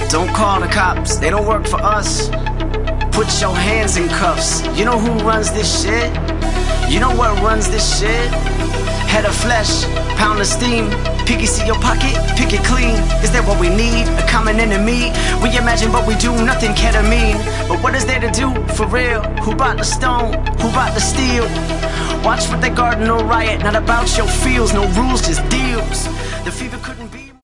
Don't call the cops, they don't work for us. Put your hands in cuffs. You know who runs this shit? You know what runs this shit? Head of flesh, pound of steam. Piggy, see your pocket, pick it clean. Is that what we need? A common enemy? We imagine but we do nothing ketamine. But what is there to do, for real? Who brought the stone? Who brought the steel? Watch what they guard, no riot. Not about your feels, no rules, just deals. The fever couldn't